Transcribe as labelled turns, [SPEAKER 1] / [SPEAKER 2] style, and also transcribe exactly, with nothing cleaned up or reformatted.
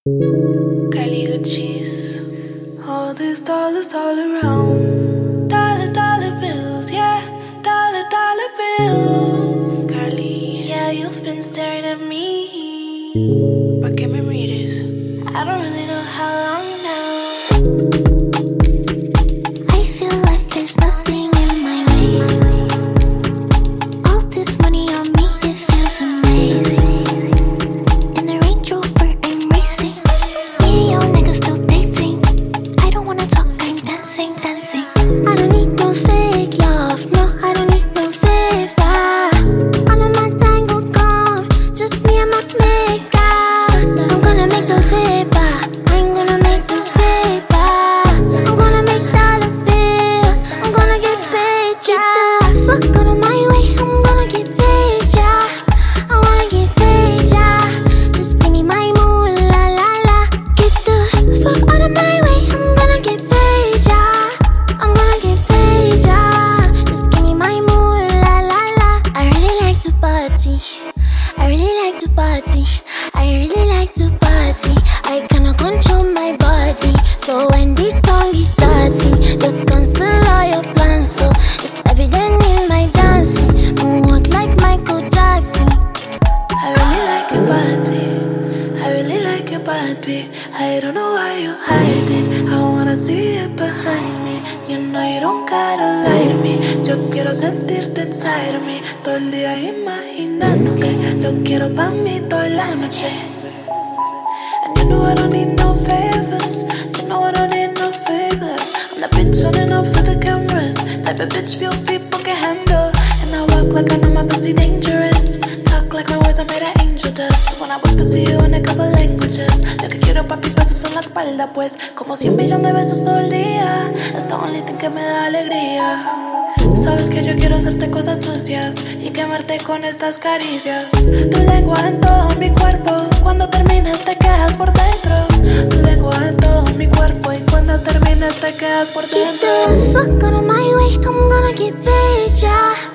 [SPEAKER 1] Kylie Uchis.
[SPEAKER 2] All these dollars all around. Dollar, dollar bills, yeah. Dollar, dollar bills.
[SPEAKER 1] Carly,
[SPEAKER 2] Yeah, you've been staring at me.
[SPEAKER 1] ¿pa' qué me mires?
[SPEAKER 2] I don't really know how long now.
[SPEAKER 3] I feel like there's nothing in my way. All this money on me, it feels amazing. In the Range Rover, I'm racing. Me and your nigga still dating. I don't wanna talk, I'm dancing, dancing. I don't need no fake love, no, I don't need no favor. All of my tango gone, just me and my makeup. I'm gonna make the paper, I'm gonna make the paper. I'm gonna make dollar bills, I'm gonna get paid, yeah. Fuck out of my way, I'm gonna get paid, yeah. I wanna get paid, yeah. Just give me my moolah, la la. Get the fuck out of my way, I'm gonna get paid, yeah. I'm gonna get paid, yeah. Just give me my moolah, la la. I really like to party. I really like to party. I really like to party. I cannot control my body. So when this song is starting, just cancel all your plans. So it's evident in my dancing. Moonwalk like Michael Jackson.
[SPEAKER 2] I really like your body. I really like your body. I don't know why you hide it. I wanna see it behind me. You know you don't gotta lie to me. Yo quiero sentirte inside of me. Todo el día imaginándote. Lo quiero pa' mí toda la noche. And you know I don't need no favors. You know I don't need no favors. I'm the bitch running off for the cameras. Type of bitch few people can handle. And I walk like I know my pussy dangerous. Talk like my words are made of angel dust. When I whisper to you in a couple languages. Lo que quiero papis besos en la espalda pues. Como cien millones de besos todo el día. Es the only thing que me da alegría. Sabes que yo quiero hacerte cosas sucias y quemarte con estas caricias. Tu lengua en todo mi cuerpo. Cuando termines te quedas por dentro. Tu lengua en todo mi cuerpo y cuando termines te quedas por
[SPEAKER 3] Get
[SPEAKER 2] dentro.
[SPEAKER 3] the fuck out of my way, I'm gonna get paid, yeah.